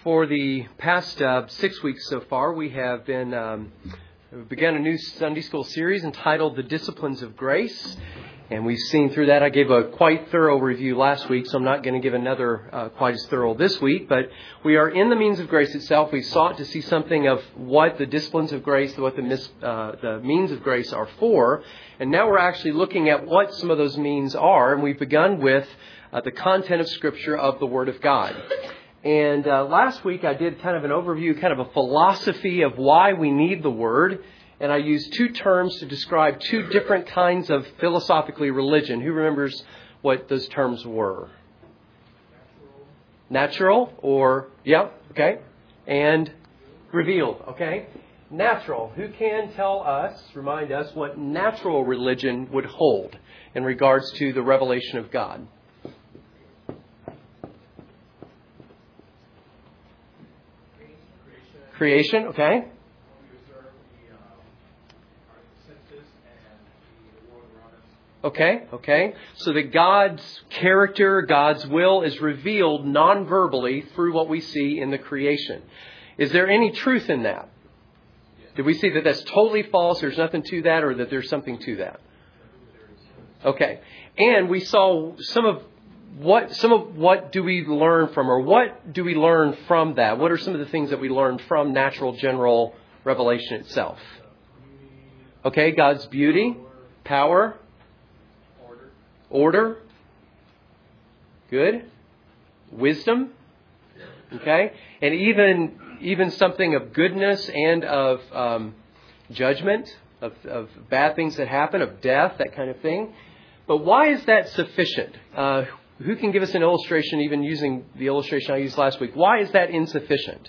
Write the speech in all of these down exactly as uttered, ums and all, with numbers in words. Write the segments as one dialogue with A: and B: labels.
A: For the past uh, six weeks so far, we have been um, we've begun a new Sunday school series entitled The Disciplines of Grace. And we've seen through that. I gave a quite thorough review last week, so I'm not going to give another uh, quite as thorough this week. But we are in the means of grace itself. We sought to see something of what the disciplines of grace, what the, mis, uh, the means of grace are for. And now we're actually looking at what some of those means are. And we've begun with uh, the content of Scripture of the Word of God. And uh, last week I did kind of an overview, kind of a philosophy of why we need the Word. And I used two terms to describe two different kinds of philosophically religion. Who remembers what those terms were? Natural, Natural or, yeah, okay. And revealed, okay. Natural. Who can tell us, remind us, what natural religion would hold in regards to the revelation of God? Creation, okay. Okay, okay. So that God's character, God's will is revealed non-verbally through what we see in the creation. Is there any truth in that? Did we see that that's totally false, there's nothing to that, or that there's something to that? Okay. And we saw some of what some of what do we learn from, or what do we learn from that? What are some of the things that we learn from natural general revelation itself? Okay, God's beauty, power, order, good, wisdom, okay, and even even something of goodness and of um, judgment, of, of bad things that happen, of death, that kind of thing. But why is that sufficient? Uh, who can give us an illustration, even using the illustration I used last week? Why is that insufficient?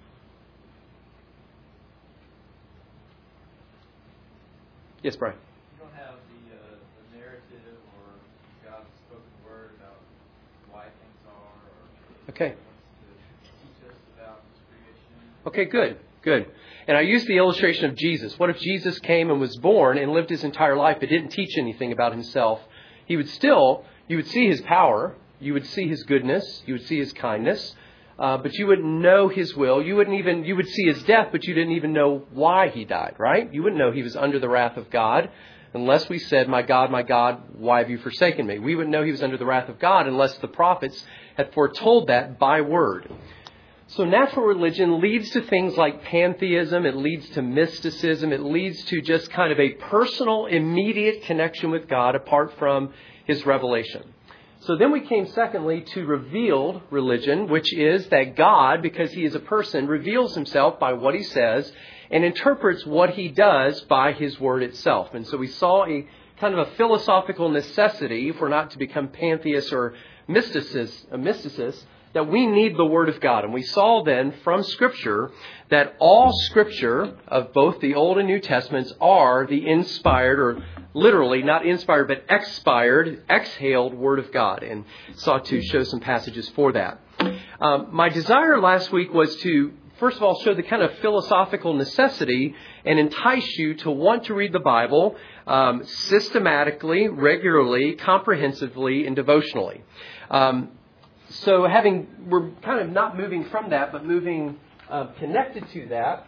A: Yes, Brian. Okay. Okay, good, good. And I used the illustration of Jesus. What if Jesus came and was born and lived his entire life but didn't teach anything about himself? He would still, you would see his power, you would see his goodness, you would see his kindness, uh, but you wouldn't know his will. You wouldn't even, you would see his death, but you didn't even know why he died, right? You wouldn't know he was under the wrath of God unless we said, my God, my God, why have you forsaken me? We wouldn't know he was under the wrath of God unless the prophets had foretold that by word. So natural religion leads to things like pantheism. It leads to mysticism. It leads to just kind of a personal, immediate connection with God apart from his revelation. So then we came secondly to revealed religion, which is that God, because he is a person, reveals himself by what he says and interprets what he does by his word itself. And so we saw a kind of a philosophical necessity, if we're not to become pantheists or mysticists, a mysticist, that we need the Word of God. And we saw then from Scripture that all Scripture of both the Old and New Testaments are the inspired, or literally not inspired, but expired, exhaled Word of God. And sought to show some passages for that. Um, my desire last week was to, first of all, show the kind of philosophical necessity and entice you to want to read the Bible um, systematically, regularly, comprehensively, and devotionally. Um, so having, we're kind of not moving from that, but moving uh, connected to that.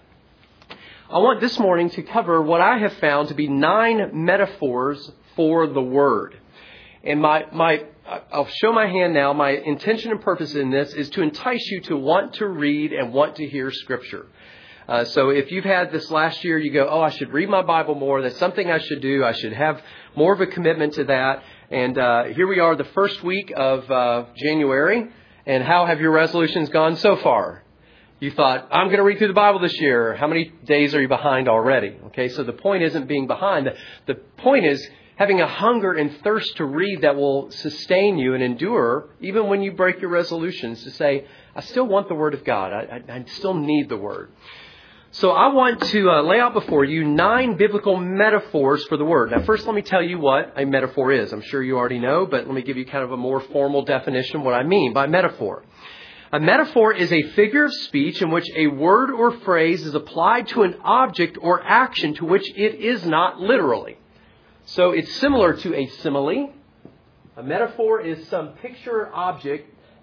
A: I want this morning to cover what I have found to be nine metaphors for the Word. And my, my, I'll show my hand now. My intention and purpose in this is to entice you to want to read and want to hear Scripture. Uh, so if you've had this last year, you go, oh, I should read my Bible more. That's something I should do. I should have more of a commitment to that. And uh, here we are, the first week of uh, January. And how have your resolutions gone so far? You thought, I'm going to read through the Bible this year. How many days are you behind already? Okay, so the point isn't being behind. The, the point is having a hunger and thirst to read that will sustain you and endure, even when you break your resolutions, to say, I still want the Word of God. I, I, I still need the Word. So I want to uh, lay out before you nine biblical metaphors for the Word. Now, first, let me tell you what a metaphor is. I'm sure you already know, but let me give you kind of a more formal definition of what I mean by metaphor. A metaphor is a figure of speech in which a word or phrase is applied to an object or action to which it is not literally. So it's similar to a simile. A metaphor is some picture or object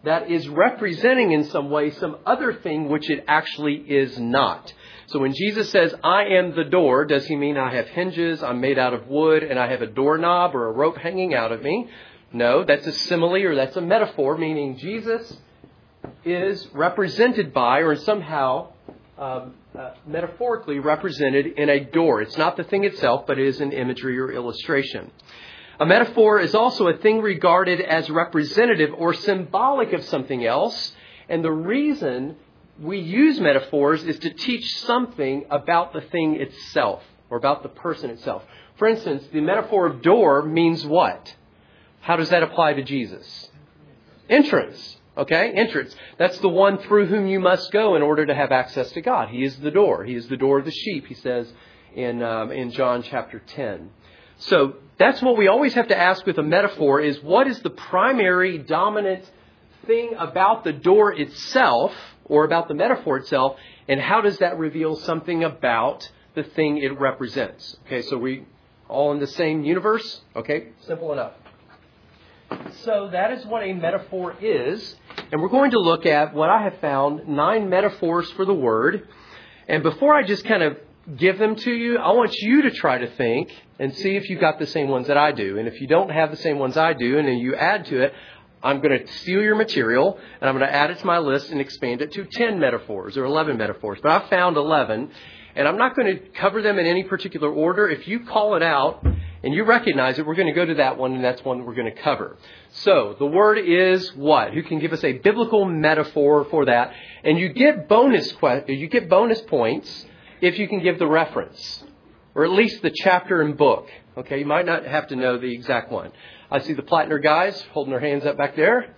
A: that is representing in some way some other thing which it actually is not. So when Jesus says, I am the door, does he mean I have hinges, I'm made out of wood, and I have a doorknob or a rope hanging out of me? No, that's a simile or that's a metaphor, meaning Jesus is represented by or somehow um, uh, metaphorically represented in a door. It's not the thing itself, but it is an imagery or illustration. A metaphor is also a thing regarded as representative or symbolic of something else. And the reason we use metaphors is to teach something about the thing itself or about the person itself. For instance, the metaphor of door means what? How does that apply to Jesus? Entrance. Okay, entrance. That's the one through whom you must go in order to have access to God. He is the door. He is the door of the sheep, he says in um, in John chapter ten. So that's what we always have to ask with a metaphor is what is the primary dominant thing about the door itself or about the metaphor itself, and how does that reveal something about the thing it represents? Okay, so we all in the same universe? Okay, simple enough. So that is what a metaphor is. And we're going to look at what I have found, nine metaphors for the word. And before I just kind of give them to you, I want you to try to think and see if you got the same ones that I do. And if you don't have the same ones I do and then you add to it, I'm going to steal your material and I'm going to add it to my list and expand it to ten metaphors or eleven metaphors. But I found eleven. And I'm not going to cover them in any particular order. If you call it out and you recognize it, we're going to go to that one, and that's one that we're going to cover. So the word is what? Who can give us a biblical metaphor for that? And you get bonus que- you get bonus points if you can give the reference, or at least the chapter and book. Okay, you might not have to know the exact one. I see the Plattner guys holding their hands up back there.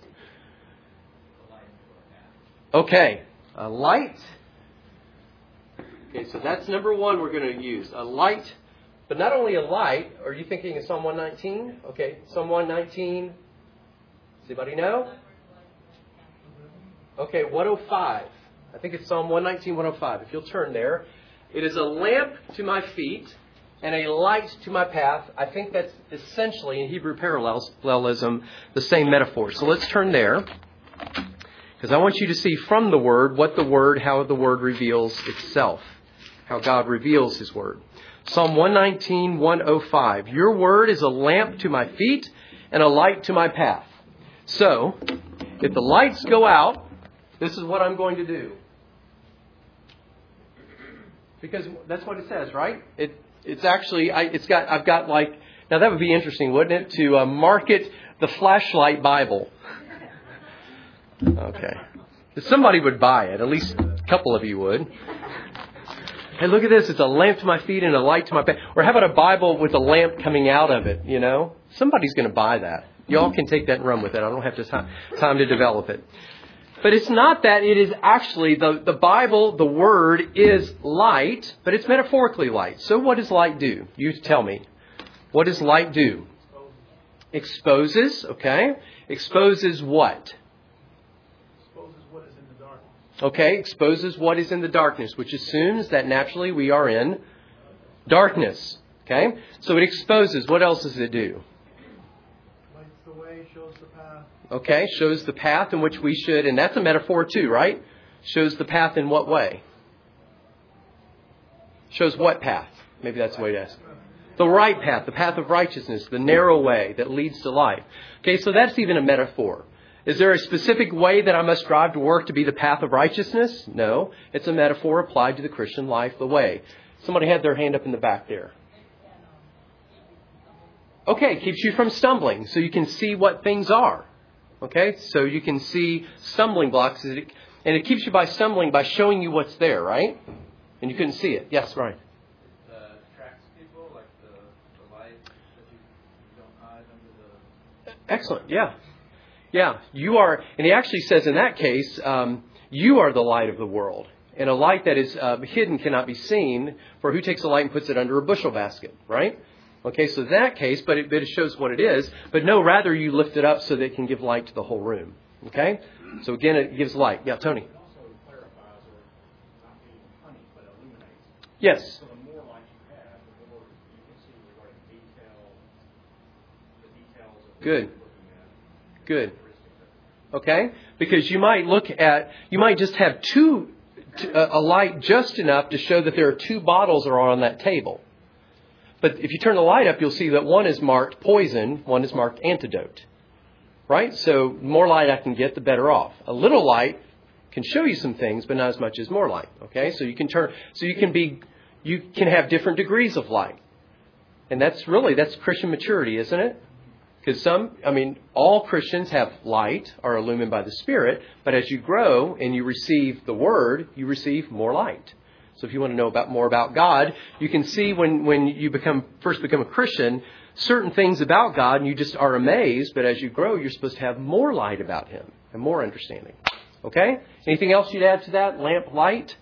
A: Okay, a light. Okay, so that's number one we're going to use. A light, but not only a light. Are you thinking of Psalm one nineteen? Okay, Psalm one nineteen. Does anybody know? Okay, one oh five. I think it's Psalm one nineteen, one oh five. If you'll turn there. It is a lamp to my feet and a light to my path. I think that's essentially, in Hebrew parallelism, the same metaphor. So let's turn there. Because I want you to see from the Word what the Word, how the Word reveals itself. How God reveals His Word. Psalm one nineteen, one oh five. Your Word is a lamp to my feet and a light to my path. So, if the lights go out, this is what I'm going to do. Because that's what it says, right? It It's actually, I, it's got, I've got like, now that would be interesting, wouldn't it? To uh, market the flashlight Bible. Okay. If somebody would buy it, at least a couple of you would. Hey, look at this. It's a lamp to my feet and a light to my path. Or how about a Bible with a lamp coming out of it, you know? Somebody's going to buy that. Y'all can take that and run with it. I don't have to time, time to develop it. But it's not that. It is actually, the, the Bible, the Word is light, but it's metaphorically light. So what does light do? You tell me. What does light do? Exposes, okay. Exposes what? Okay, exposes what is in the darkness, which assumes that naturally we are in darkness. Okay, so it exposes. What else does it do?
B: Lights the way, shows the path.
A: Okay, shows the path in which we should, and that's a metaphor too, right? Shows the path in what way? Shows what path? Maybe that's the way to ask. The right path, the path of righteousness, the narrow way that leads to life. Okay, so that's even a metaphor. Is there a specific way that I must strive to work to be the path of righteousness? No. It's a metaphor applied to the Christian life, the way. Somebody had their hand up in the back there. Okay, keeps you from stumbling so you can see what things are. Okay, so you can see stumbling blocks. And it keeps you by stumbling by showing you what's there, right? And you couldn't see it. Yes, Ryan.
C: It attracts people, like the, the light that you, you don't hide under the...
A: Excellent, yeah. Yeah, you are, and he actually says in that case, um, you are the light of the world. And a light that is uh, hidden cannot be seen, for who takes a light and puts it under a bushel basket, right? Okay, so in that case, but it, but it shows what it is. But no, rather you lift it up so that it can give light to the whole room. Okay? So again, it gives light. Yeah, Tony?
B: It also clarifies or not being honey, but illuminates.
A: Yes.
B: So the more light you have, the more you can see regarding detail, the details of
A: Good.
B: what you're looking at.
A: Good. Okay? Because you might look at, you might just have two, a light just enough to show that there are two bottles that are on that table. But if you turn the light up, you'll see that one is marked poison, one is marked antidote. Right? So the more light I can get, the better off. A little light can show you some things, but not as much as more light. Okay? So you can turn, so you can be, you can have different degrees of light. And that's really, that's Christian maturity, isn't it? Because some, I mean, all Christians have light, are illumined by the Spirit, but as you grow and you receive the Word, you receive more light. So if you want to know about more about God, you can see when, when you become first become a Christian, certain things about God, and you just are amazed, but as you grow, you're supposed to have more light about Him and more understanding. Okay? Anything else you'd add to that? Lamp light?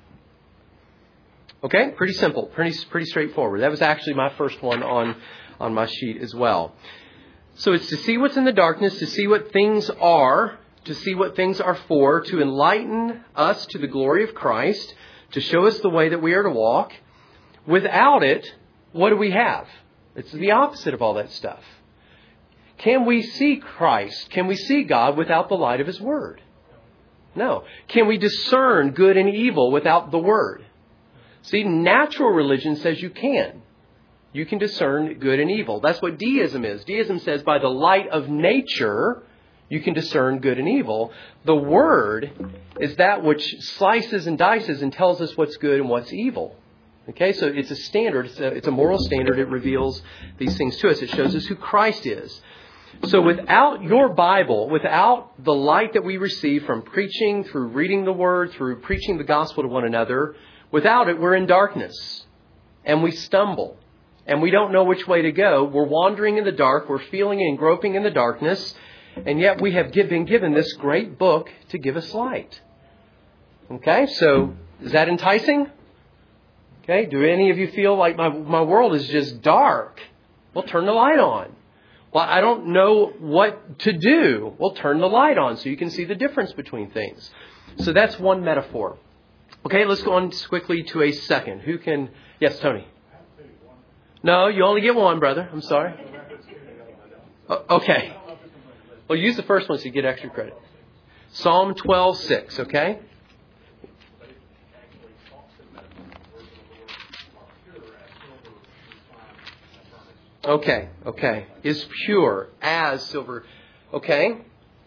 A: Okay? Pretty simple. Pretty pretty straightforward. That was actually my first one on, on my sheet as well. So it's to see what's in the darkness, to see what things are, to see what things are for, to enlighten us to the glory of Christ, to show us the way that we are to walk. Without it, what do we have? It's the opposite of all that stuff. Can we see Christ? Can we see God without the light of His Word? No. Can we discern good and evil without the Word? See, natural religion says you can. You can discern good and evil. That's what deism is. Deism says by the light of nature, you can discern good and evil. The Word is that which slices and dices and tells us what's good and what's evil. Okay, so it's a standard. It's a, it's a moral standard. It reveals these things to us. It shows us who Christ is. So without your Bible, without the light that we receive from preaching, through reading the Word, through preaching the gospel to one another, without it, we're in darkness. And we stumble. And we don't know which way to go. We're wandering in the dark. We're feeling and groping in the darkness. And yet we have been given this great book to give us light. Okay, so is that enticing? Okay, do any of you feel like my, my world is just dark? Well, turn the light on. Well, I don't know what to do. Well, turn the light on so you can see the difference between things. So that's one metaphor. Okay, let's go on quickly to a second. Who can... Yes, Tony. No, you only get one, brother. I'm sorry. O- okay. Well, use the first one so you get extra credit. Psalm twelve six, okay? Okay, okay. Is pure as silver. Okay?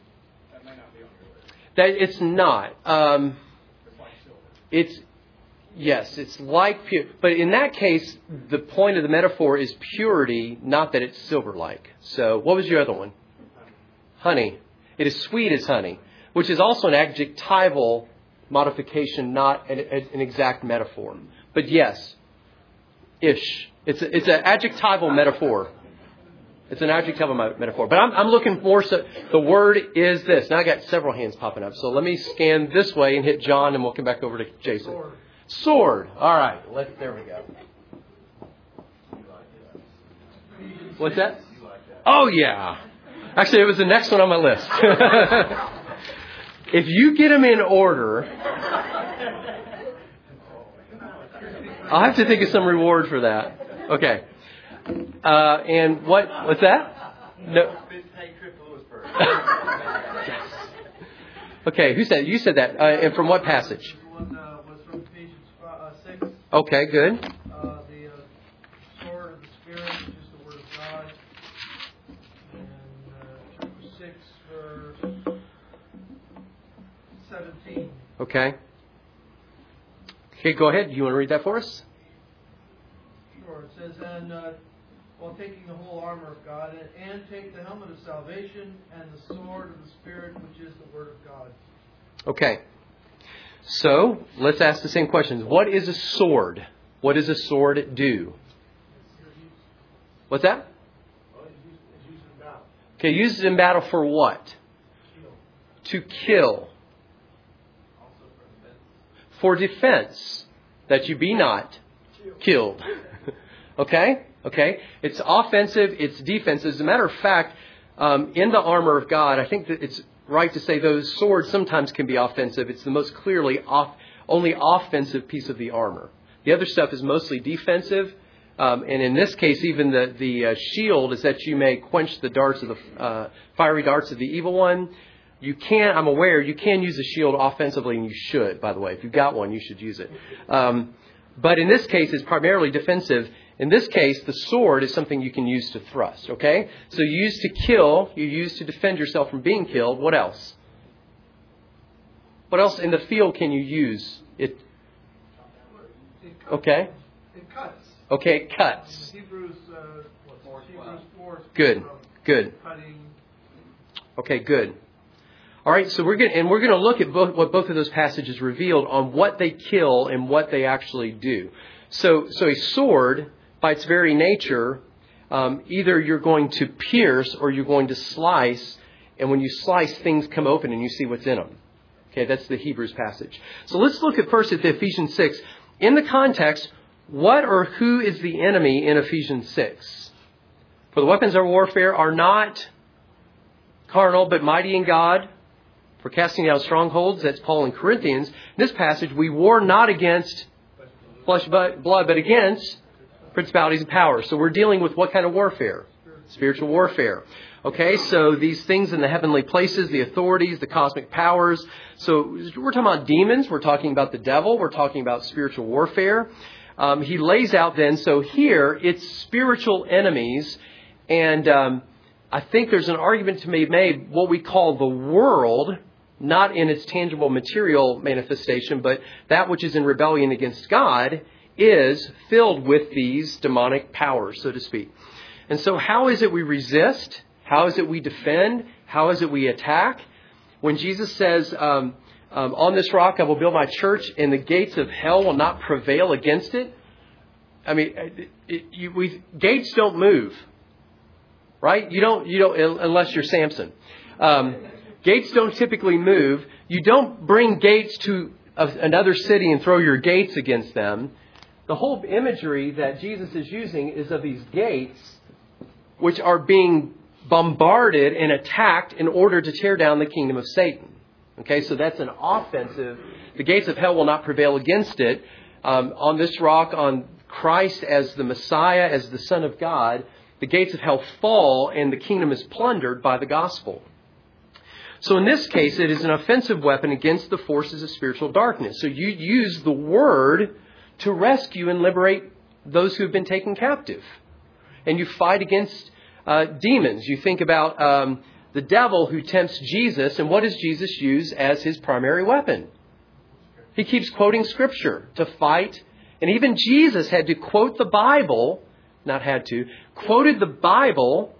A: That it's not. Um, it's, yes, it's like pure. But in that case, the point of the metaphor is purity, not that it's silver-like. So what was your other one? Honey. It is sweet as honey, which is also an adjectival modification, not an, an exact metaphor. But yes, ish. It's a, it's an adjectival metaphor. It's an adjectival metaphor. But I'm, I'm looking more so, the word is this. Now I got several hands popping up. So let me scan this way and hit John and we'll come back over to Jason. Sword. Sword. All right. Let, there we go. What's that? Oh, yeah. Actually, it was the next one on my list. If you get them in order, I'll have to think of some reward for that. Okay. Uh, and what? What's that? No. Yes. Okay. Who said? You said that. Uh, and from what passage?
C: One uh, was from Ephesians uh, six.
A: Okay. Good.
C: Uh, the uh, sword of the Spirit, which is the Word of God. And uh, chapter six, verse seventeen.
A: Okay. Okay. Go ahead. Do you want to read that for us?
C: Sure. It says, and uh, while taking the whole armor of God, and, and take the helmet of salvation and the sword of the Spirit, which is the Word of God.
A: Okay. So let's ask the same questions. What is a sword? What does a sword do? What's that? Okay, used in battle for what? To kill. For defense, that you be not killed. Okay? Okay? It's offensive, it's defensive. As a matter of fact, um, in the armor of God, I think that it's right to say those swords sometimes can be offensive. It's the most clearly off, only offensive piece of the armor. The other stuff is mostly defensive. Um, and in this case, even the, the uh, shield is that you may quench the darts of the uh, fiery darts of the evil one. You can, I'm aware, you can use a shield offensively, and you should, by the way. If you've got one, you should use it. Um, but in this case, it's primarily defensive. In this case, the sword is something you can use to thrust, okay? So you use to kill, you use to defend yourself from being killed. What else? What else in the field can you use it? Okay.
C: It cuts.
A: Okay, it cuts.
C: Hebrews, uh, Hebrews four.
A: Good, good.
C: Cutting.
A: Okay, good. All right, so we're going and we're going to look at both, what both of those passages revealed on what they kill and what they actually do. So, so a sword, by its very nature, um, either you're going to pierce or you're going to slice, and when you slice, things come open and you see what's in them. Okay, that's the Hebrews passage. So let's look at first at the Ephesians six. In the context, what or who is the enemy in Ephesians six? For the weapons of warfare are not carnal, but mighty in God for casting down strongholds. That's Paul in Corinthians. In this passage, we war not against flesh and blood, but against principalities and powers. So we're dealing with what kind of warfare? Spiritual warfare. Okay, so these things in the heavenly places, the authorities, the cosmic powers. So we're talking about demons. We're talking about the devil. We're talking about spiritual warfare. Um, he lays out then, so here it's spiritual enemies. And um, I think there's an argument to be made, what we call the world, not in its tangible material manifestation, but that which is in rebellion against God, is filled with these demonic powers, so to speak. And so how is it we resist? How is it we defend? How is it we attack? When Jesus says, um, um, on this rock I will build my church and the gates of hell will not prevail against it. I mean, it, it, you, we, gates don't move, right? You don't, you don't, unless you're Samson. Um, gates don't typically move. You don't bring gates to a, another city and throw your gates against them. The whole imagery that Jesus is using is of these gates, which are being bombarded and attacked in order to tear down the kingdom of Satan. Okay, so that's an offensive. The gates of hell will not prevail against it. Um, on this rock, on Christ as the Messiah, as the Son of God, the gates of hell fall and the kingdom is plundered by the gospel. So in this case, it is an offensive weapon against the forces of spiritual darkness. So you use the word to rescue and liberate those who have been taken captive. And you fight against uh, demons. You think about um, the devil who tempts Jesus. And what does Jesus use as his primary weapon? He keeps quoting Scripture to fight. And even Jesus had to quote the Bible. Not had to. Quoted the Bible.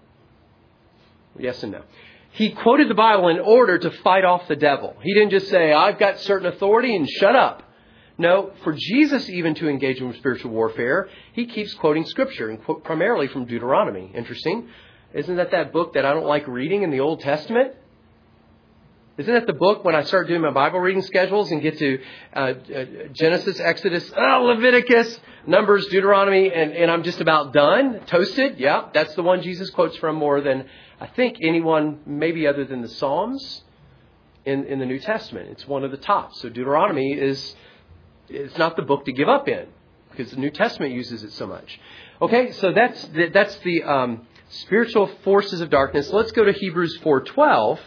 A: Yes and no. He quoted the Bible in order to fight off the devil. He didn't just say, I've got certain authority and shut up. No, for Jesus even to engage in spiritual warfare, he keeps quoting Scripture, and quote primarily from Deuteronomy. Interesting. Isn't that that book that I don't like reading in the Old Testament? Isn't that the book when I start doing my Bible reading schedules and get to uh, uh, Genesis, Exodus, oh, Leviticus, Numbers, Deuteronomy, and, and I'm just about done? Toasted? Yeah, that's the one Jesus quotes from more than, I think, anyone, maybe other than the Psalms in, in the New Testament. It's one of the tops. So Deuteronomy is... It's not the book to give up in because the New Testament uses it so much. Okay, so that's the, that's the um, spiritual forces of darkness. Let's go to Hebrews four twelve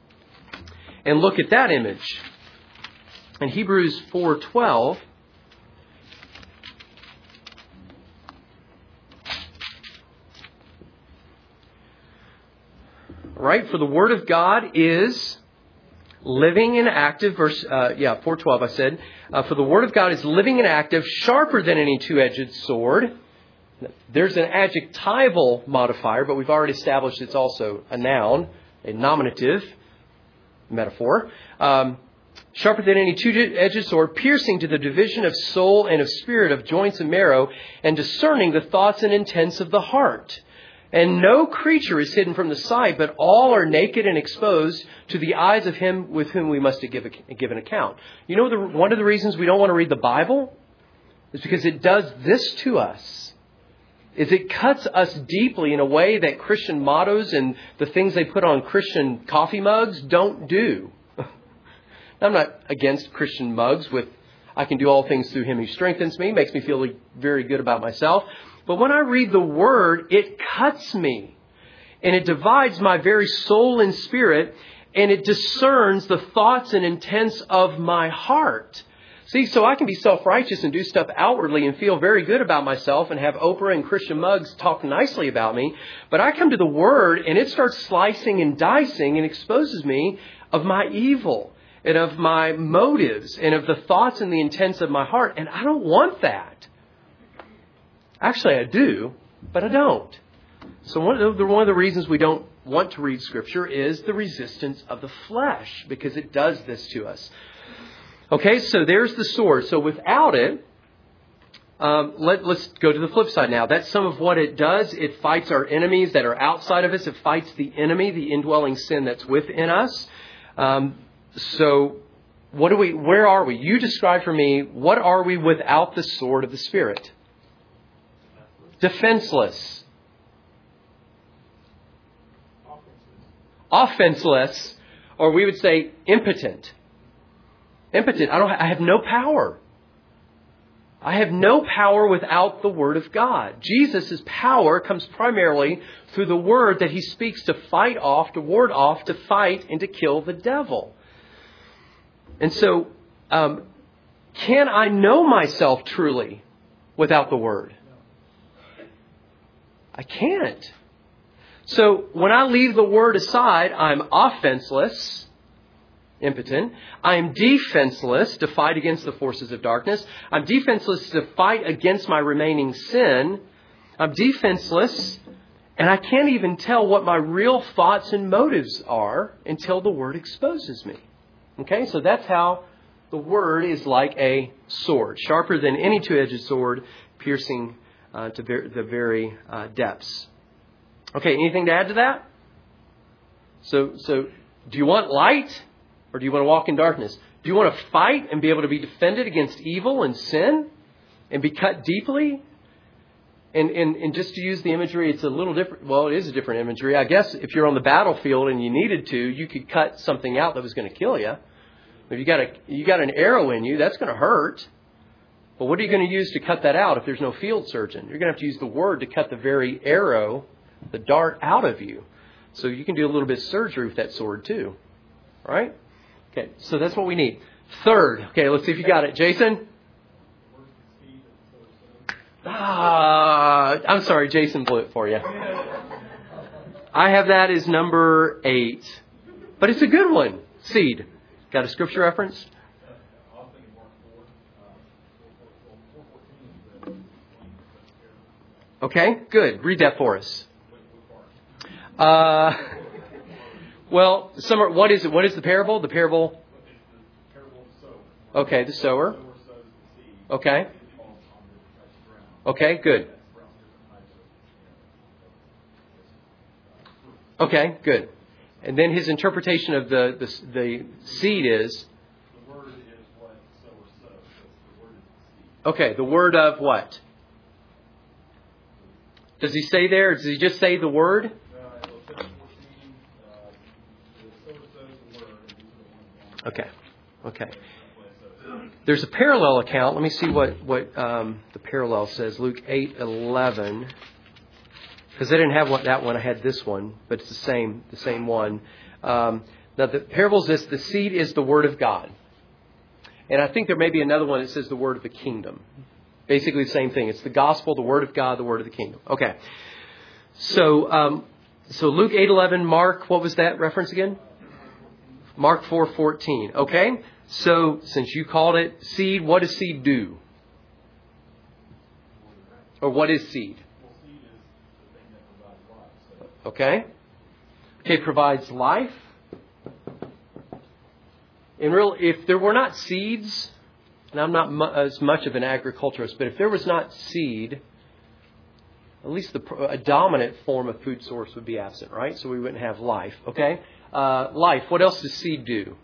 A: and look at that image. In Hebrews four twelve, right? For the Word of God is living and active, verse, uh, yeah, four twelve I said. Uh, for the Word of God is living and active, sharper than any two-edged sword. There's an adjectival modifier, but we've already established it's also a noun, a nominative metaphor. Um, sharper than any two-edged sword, piercing to the division of soul and of spirit, of joints and marrow, and discerning the thoughts and intents of the heart. And no creature is hidden from the sight, but all are naked and exposed to the eyes of him with whom we must give, a, give an account. You know, the, one of the reasons we don't want to read the Bible is because it does this to us. Is it cuts us deeply in a way that Christian mottos and the things they put on Christian coffee mugs don't do. I'm not against Christian mugs with, I can do all things through him who strengthens me, makes me feel very good about myself. But when I read the Word, it cuts me. And it divides my very soul and spirit. and it discerns the thoughts and intents of my heart. See, so I can be self-righteous and do stuff outwardly and feel very good about myself and have Oprah and Christian Muggs talk nicely about me. But I come to the Word and it starts slicing and dicing and exposes me of my evil and of my motives and of the thoughts and the intents of my heart. And I don't want that. Actually, I do, but I don't. So one of the, one of the reasons we don't want to read Scripture is the resistance of the flesh, because it does this to us. Okay, so there's the sword. So without it, um, let, let's go to the flip side now. That's some of what it does. It fights our enemies that are outside of us. It fights the enemy, the indwelling sin that's within us. Um, so what do we? Where are we? You describe for me, what are we without the sword of the Spirit? Defenseless. Offenseless, or we would say impotent. Impotent. I don't. I have no power. I have no power without the Word of God. Jesus' power comes primarily through the Word that He speaks to fight off, to ward off, to fight, and to kill the devil. And so, um, can I know myself truly without the Word? I can't. So when I leave the Word aside, I'm offenseless. Impotent. I am defenseless to fight against the forces of darkness. I'm defenseless to fight against my remaining sin. I'm defenseless, and I can't even tell what my real thoughts and motives are until the Word exposes me. Okay, so that's how the Word is like a sword, sharper than any two-edged sword, piercing uh, to ver- the very uh, depths. Okay, anything to add to that? So, so do you want light? Or do you want to walk in darkness? Do you want to fight and be able to be defended against evil and sin and be cut deeply? And, and, and just to use the imagery, it's a little different. Well, it is a different imagery. I guess if you're on the battlefield and you needed to, you could cut something out that was going to kill you. If you got a, you got an arrow in you, that's going to hurt. But what are you going to use to cut that out if there's no field surgeon? You're going to have to use the Word to cut the very arrow, the dart, out of you. So you can do a little bit of surgery with that sword too. All right? Okay, so that's what we need. Third, okay, let's see if you got it. Jason? Ah, I'm sorry, Jason blew it for you. I have that as number eight. But it's a good one. Seed. Got a scripture reference? Okay, good. Read that for us. Uh... Well, summer, what is it? What is the parable? The parable? Okay, the sower. Okay. Okay, good. Okay, good. And then his interpretation of the the, the seed is? The word is what sower sows. The word is seed. Okay, the word of what? Does he say there? Does he just say the word? Okay. Okay. There's a parallel account. Let me see what what um, the parallel says. Luke eight eleven. Because I didn't have what, that one. I had this one, but it's the same the same one. Um, now the parable is this: the seed is the word of God, and I think there may be another one that says the word of the kingdom. Basically the same thing. It's the gospel, the word of God, the word of the kingdom. Okay. So um, so Luke eight eleven. Mark, what was that reference again? Mark four fourteen. Okay, so since you called it seed, what does seed do? Or what is seed? Okay. Okay, provides life. In real, if there were not seeds, and I'm not mu- as much of an agriculturist, but if there was not seed, at least the a dominant form of food source would be absent, right? So we wouldn't have life. Okay. Uh, life. What else does seed do?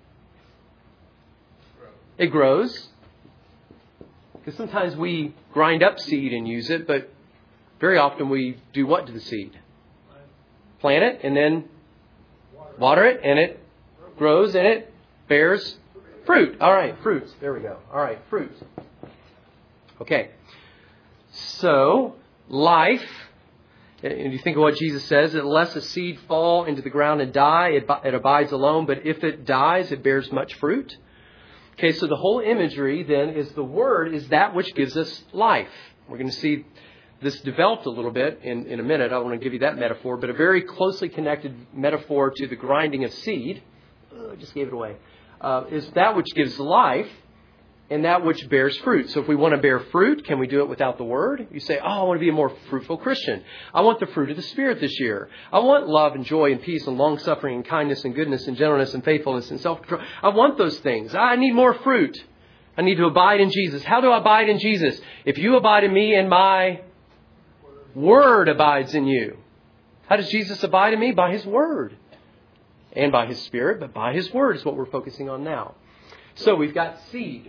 A: It grows. Because sometimes we grind up seed and use it, but very often we do what to the seed? Plant it and then water it, and it grows and it bears fruit. All right, fruits. There we go. All right, fruits. Okay. So, life. And you think of what Jesus says, unless a seed fall into the ground and die, it, it abides alone. But if it dies, it bears much fruit. Okay, so the whole imagery then is the Word is that which gives us life. We're going to see this developed a little bit in, in a minute. I want to give you that metaphor, but a very closely connected metaphor to the grinding of seed. Oh, I just gave it away. Uh, is that which gives life and that which bears fruit. So if we want to bear fruit, can we do it without the Word? You say, oh, I want to be a more fruitful Christian. I want the fruit of the Spirit this year. I want love and joy and peace and long-suffering and kindness and goodness and gentleness and faithfulness and self-control. I want those things. I need more fruit. I need to abide in Jesus. How do I abide in Jesus? If you abide in me and my Word abides in you. How does Jesus abide in me? By His Word. And by His Spirit, but by His Word is what we're focusing on now. So we've got seed.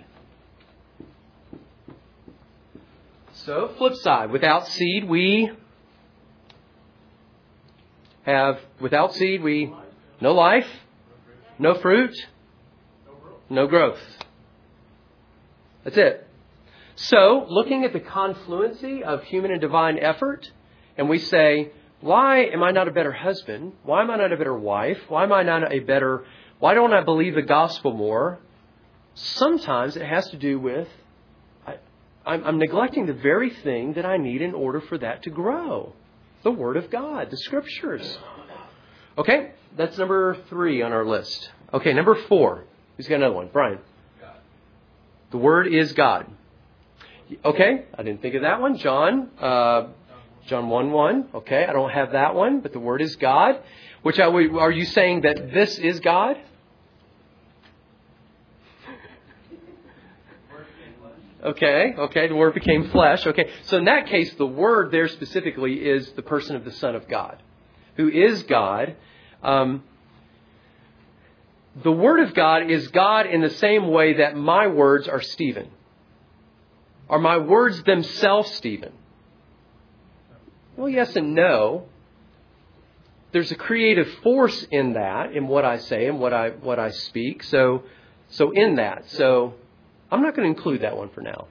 A: So, flip side. Without seed, we have, without seed, we, no life, no fruit, no growth. That's it. So, looking at the confluency of human and divine effort, and we say, why am I not a better husband? Why am I not a better wife? Why am I not a better, why don't I believe the gospel more? Sometimes it has to do with, I, I'm, I'm neglecting the very thing that I need in order for that to grow. The Word of God, the Scriptures. Okay, that's number three on our list. Okay, number four. Who's got another one? Brian. God. The Word is God. Okay, I didn't think of that one. John, uh, John one one. Okay, I don't have that one, but the Word is God. Which I, are you saying that this is God? Okay, okay, the Word became flesh. Okay, so in that case, the Word there specifically is the person of the Son of God, who is God. Um, the Word of God is God in the same way that my words are Stephen. Are my words themselves Stephen? Well, yes and no. There's a creative force in that, in what I say and what I what I speak. So, so in that, so I'm not going to include that one for now.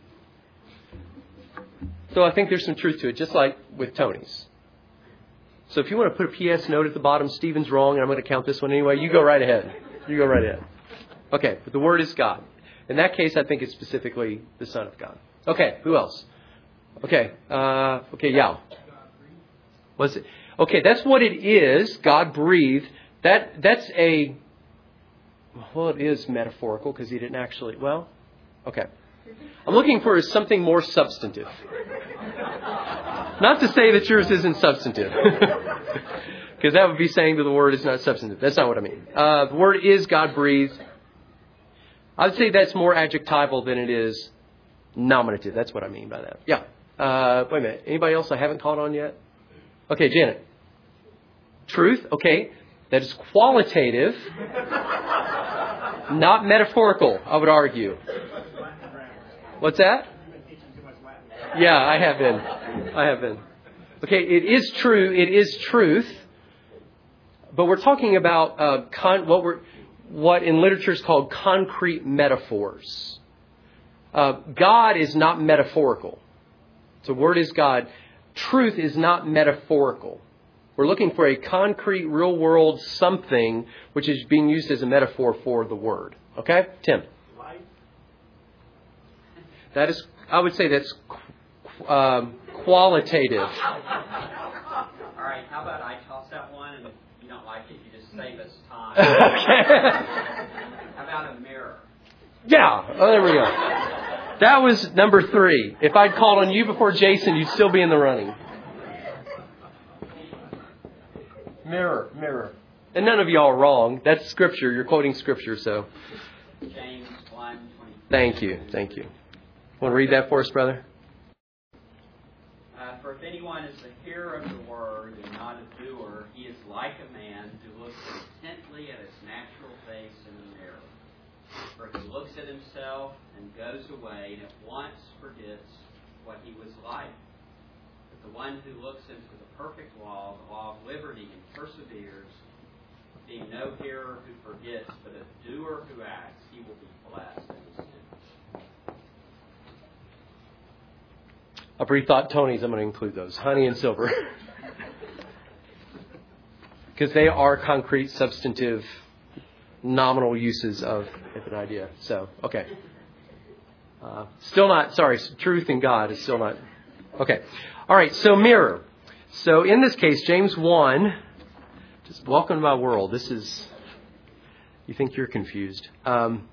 A: So I think there's some truth to it, just like with Tony's. So if you want to put a P S note at the bottom, Stephen's wrong, and I'm going to count this one anyway, you go right ahead. You go right ahead. Okay, but the Word is God. In that case, I think it's specifically the Son of God. Okay, who else? Okay, uh, okay, Yao. Was it? Okay, that's what it is. God breathed. That that's a. Well, it is metaphorical because He didn't actually. Well, okay. I'm looking for something more substantive. Not to say that yours isn't substantive, because that would be saying that the Word is not substantive. That's not what I mean. Uh, the Word is God breathed. I would say that's more adjectival than it is nominative. That's what I mean by that. Yeah. Uh, wait a minute. Anybody else I haven't caught on yet? Okay, Janet. Truth. Okay. That is qualitative, not metaphorical, I would argue. What's that? Yeah, I have been. I have been. Okay, it is true. It is truth. But we're talking about uh, con- what we're what in literature is called concrete metaphors. Uh, God is not metaphorical. The Word is God. Truth is not metaphorical. We're looking for a concrete, real-world something which is being used as a metaphor for the Word. Okay? Tim?
B: Life.
A: That is, I would say that's um, qualitative.
D: All right, how about I toss that one, and if you don't like it, you just save us time. How about a mirror?
A: Yeah, oh, there we go. That was number three. If I'd called on you before Jason, you'd still be in the running. Mirror, mirror. And none of y'all are wrong. That's Scripture. You're quoting Scripture, so.
D: James one twenty.
A: Thank you, thank you. Want to read that for us, brother?
D: Uh, For if anyone is the hearer of the word and not a doer, he is like a man who looks intently at his natural face in the mirror. For he looks at himself and goes away and at once forgets what he was like. But the one who looks into the perfect law, the law of liberty, and perseveres, being no hearer who forgets, but a doer who acts, he will be blessed in his deed.
A: I've already thought Tony's. I'm going to include those. Honey and silver. Because they are concrete, substantive, nominal uses of an idea. So, okay. Uh, still not, sorry, truth in God is still not. Okay. All right, so mirror. So in this case, James one, just welcome to my world. This is, you think you're confused. Um,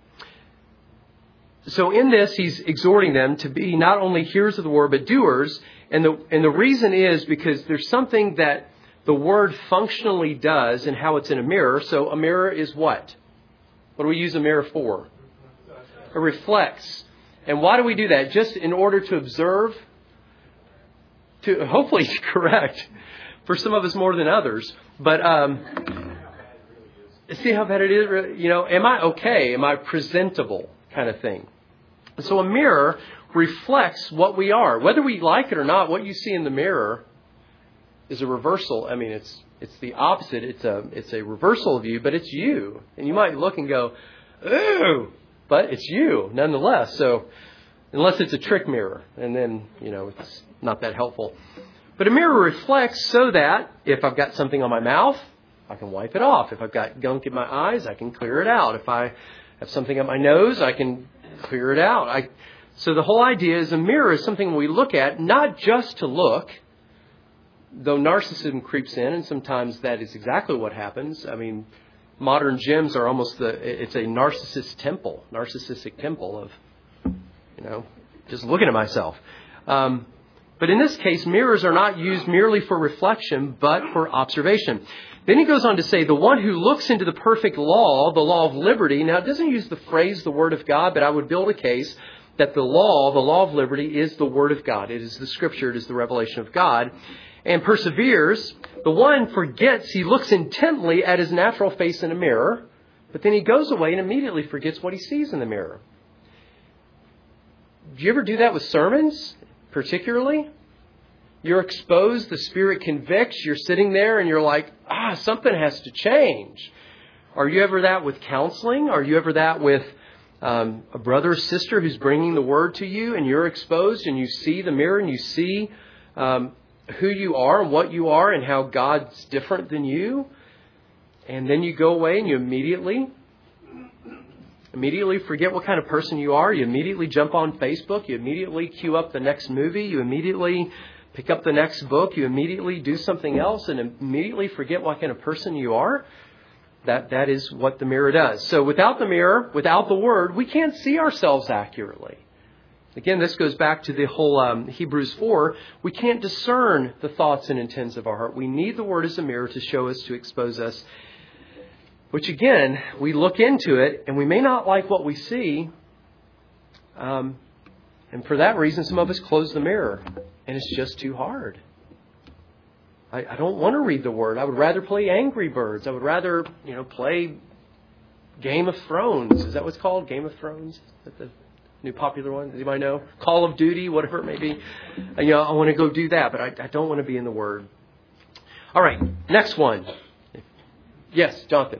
A: so in this, he's exhorting them to be not only hearers of the word, but doers. And the, and the reason is because there's something that the word functionally does and how it's in a mirror. So a mirror is what? What do we use a mirror for? It reflects. And why do we do that? Just in order to observe? To hopefully correct. For some of us more than others. But um, see how bad it is? You know, am I okay? Am I presentable? Kind of thing. So a mirror reflects what we are. Whether we like it or not, what you see in the mirror is a reversal. I mean, it's it's the opposite. It's a it's a reversal of you, but it's you. And you might look and go, ooh, but it's you nonetheless. So unless it's a trick mirror, and then, you know, it's not that helpful. But a mirror reflects so that if I've got something on my mouth, I can wipe it off. If I've got gunk in my eyes, I can clear it out. If I have something up my nose, I can clear it out. I, so the whole idea is a mirror is something we look at, not just to look, though narcissism creeps in, and sometimes that is exactly what happens. I mean, modern gyms are almost the, it's a narcissist temple, narcissistic temple of, you know, just looking at myself. Um, but in this case, mirrors are not used merely for reflection, but for observation. Then he goes on to say, the one who looks into the perfect law, the law of liberty. Now, it doesn't use the phrase, the word of God, but I would build a case that the law, the law of liberty, is the word of God. It is the scripture. It is the revelation of God. And perseveres. The one forgets, he looks intently at his natural face in a mirror, but then he goes away and immediately forgets what he sees in the mirror. Do you ever do that with sermons, particularly? You're exposed, the Spirit convicts, you're sitting there and you're like, ah, something has to change. Are you ever that with counseling? Are you ever that with um, a brother or sister who's bringing the word to you and you're exposed and you see the mirror and you see um, who you are and what you are and how God's different than you? And then you go away and you immediately... Immediately forget what kind of person you are. You immediately jump on Facebook. You immediately queue up the next movie. You immediately pick up the next book. You immediately do something else and immediately forget what kind of person you are. That that is what the mirror does. So without the mirror, without the word, we can't see ourselves accurately. Again, this goes back to the whole um, Hebrews four. We can't discern the thoughts and intents of our heart. We need the word as a mirror to show us, to expose us. Which again, we look into it and we may not like what we see. Um, and for that reason, some of us close the mirror and it's just too hard. I, I don't want to read the word. I would rather play Angry Birds. I would rather, you know, play Game of Thrones. Is that what's called? Game of Thrones? Is that the new popular one? Does anybody know? Call of Duty, whatever it may be. And, you know, I want to go do that, but I, I don't want to be in the word. All right, next one. Yes, Jonathan.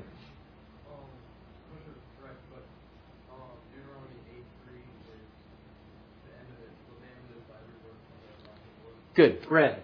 A: Good. Bread.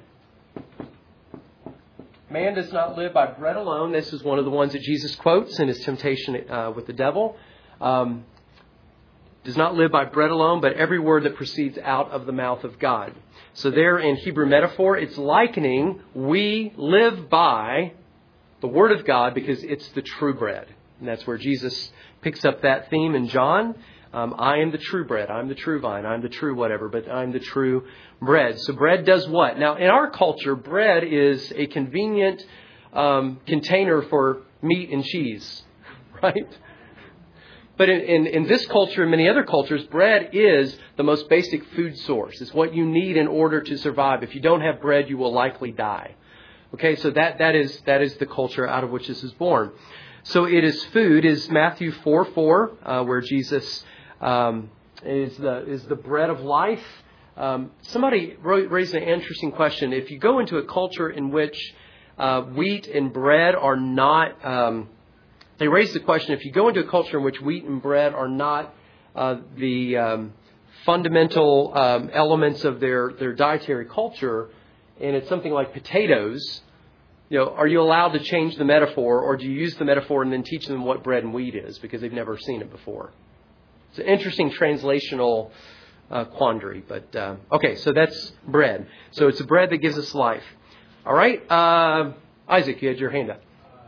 A: Man does not live by bread alone. This is one of the ones that Jesus quotes in his temptation uh, with the devil. Um, does not live by bread alone, but every word that proceeds out of the mouth of God. So there in Hebrew metaphor, it's likening we live by the word of God because it's the true bread. And that's where Jesus picks up that theme in John. Um, I am the true bread. I'm the true vine. I'm the true whatever, but I'm the true bread. So bread does what? Now, in our culture, bread is a convenient um, container for meat and cheese, right? But in, in, in this culture and many other cultures, bread is the most basic food source. It's what you need in order to survive. If you don't have bread, you will likely die. Okay, so that, that is that is the culture out of which this is born. So it is food, is Matthew four four, uh, where Jesus... Um, is the is the bread of life. Um, somebody raised an interesting question. If you go into a culture in which uh, wheat and bread are not, um, they raised the question, if you go into a culture in which wheat and bread are not uh, the um, fundamental um, elements of their, their dietary culture, and it's something like potatoes, you know, are you allowed to change the metaphor, or do you use the metaphor and then teach them what bread and wheat is because they've never seen it before? It's an interesting translational uh, quandary. But, uh, okay, so that's bread. So it's a bread that gives us life. All right. Uh, Isaac, you had your hand up.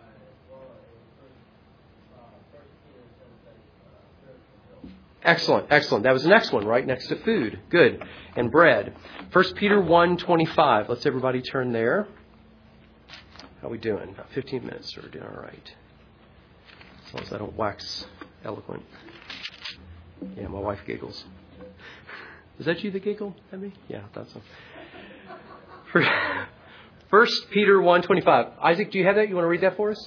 A: Excellent, excellent. That was the next one, right next to food. Good. And bread. First Peter one twenty-five. Let's everybody turn there. How are we doing? About fifteen minutes. We're doing all right. As long as I don't wax eloquent. Yeah, my wife giggles. Is that you that giggled at me? Yeah, I thought so. First Peter one twenty-five. Isaac, do you have that? You want to read that for us?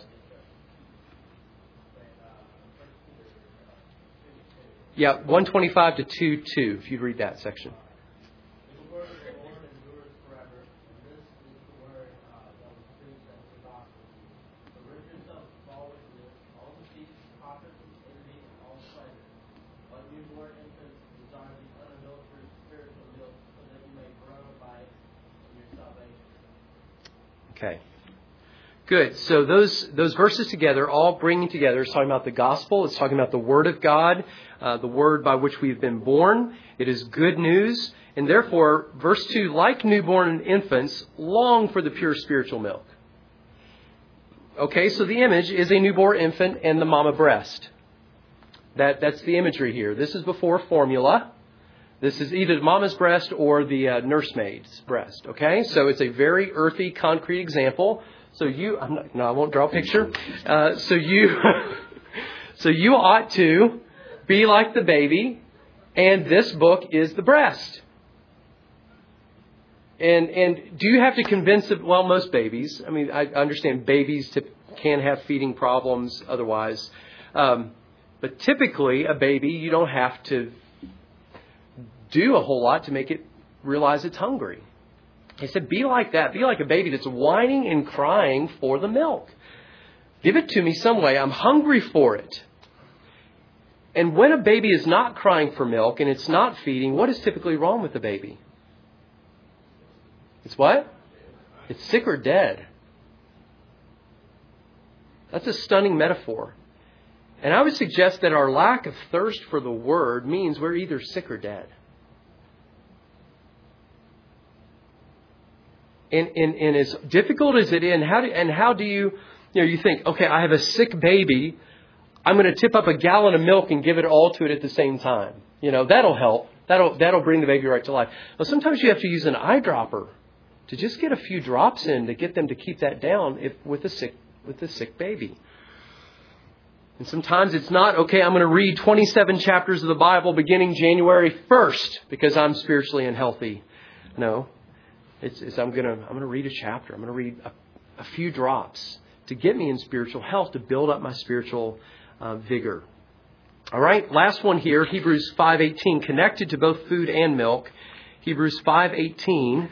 A: Yeah, one twenty-five to two two, if you'd read that section.
E: The word of the Lord endures forever, and this is the word uh, that was preached as the gospel. The riches of all with this, all the feasts, prophets, and envy, and all pleasure. But newborn infants desire the unadulterated spiritual milk, so that you may grow by it in your salvation.
A: Okay. Good. So those those verses together, all bringing together, it's talking about the gospel. It's talking about the Word of God, uh, the Word by which we've been born. It is good news. And therefore, verse two, like newborn infants, long for the pure spiritual milk. Okay, so the image is a newborn infant and the mama breast. That That's the imagery here. This is before formula. This is either the mama's breast or the uh, nursemaid's breast. Okay, so it's a very earthy, concrete example. So you, I'm not, no, I won't draw a picture. Uh, so you, so you ought to be like the baby, and this book is the breast. And and do you have to convince them? Well, most babies. I mean, I understand babies to, can have feeding problems otherwise, um, but typically a baby you don't have to do a whole lot to make it realize it's hungry. He said, be like that. Be like a baby that's whining and crying for the milk. Give it to me some way. I'm hungry for it. And when a baby is not crying for milk and it's not feeding, what is typically wrong with the baby? It's what? It's sick or dead. That's a stunning metaphor. And I would suggest that our lack of thirst for the Word means we're either sick or dead. And, and, and as difficult as it is, and how do, and how do you, you know, you think, okay, I have a sick baby. I'm going to tip up a gallon of milk and give it all to it at the same time. You know, that'll help. That'll, that'll bring the baby right to life. Well, sometimes you have to use an eyedropper to just get a few drops in to get them to keep that down if, with a sick, with a sick baby. And sometimes it's not, okay, I'm going to read twenty-seven chapters of the Bible beginning January first because I'm spiritually unhealthy. No. It's, it's I'm gonna I'm gonna read a chapter. I'm gonna read a, a few drops to get me in spiritual health, to build up my spiritual uh, vigor. All right, last one here, Hebrews five eighteen, connected to both food and milk. Hebrews five eighteen.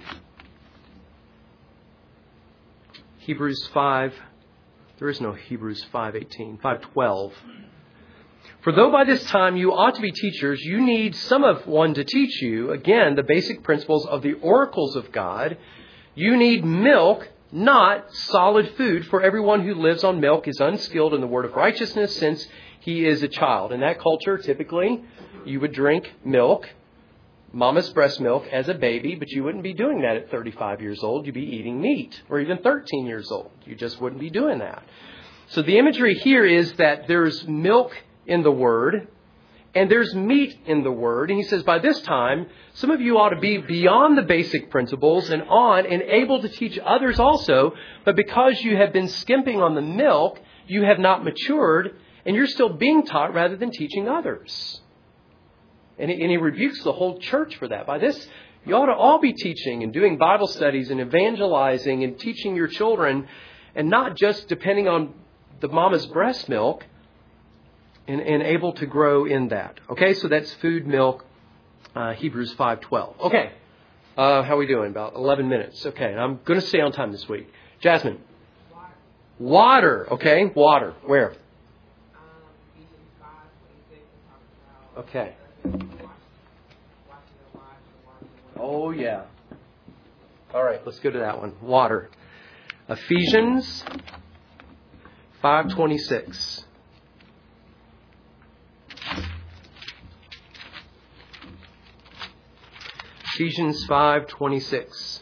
A: Hebrews five. There is no Hebrews five eighteen. five twelve. For though by this time you ought to be teachers, you need some of one to teach you, again, the basic principles of the oracles of God. You need milk, not solid food, for everyone who lives on milk is unskilled in the word of righteousness since he is a child. In that culture, typically, you would drink milk, mama's breast milk, as a baby, but you wouldn't be doing that at thirty-five years old. You'd be eating meat, or even thirteen years old. You just wouldn't be doing that. So the imagery here is that there's milk in the Word, and there's meat in the Word. And he says, by this time, some of you ought to be beyond the basic principles and on and able to teach others also. But because you have been skimping on the milk, you have not matured, and you're still being taught rather than teaching others. And he, and he rebukes the whole church for that. By this, you ought to all be teaching and doing Bible studies and evangelizing and teaching your children, and not just depending on the mama's breast milk, And, and able to grow in that. Okay, so that's food, milk, uh, Hebrews five twelve. Okay, uh, how are we doing? About eleven minutes. Okay, and I'm going to stay on time this week. Jasmine.
F: Water.
A: Water. Okay, water. Where?
F: Um, Ephesians five twenty-six talks about
A: Okay.
F: wash,
A: Oh, yeah. All right, let's go to that one. Water. Ephesians five twenty-six. Ephesians five twenty-six.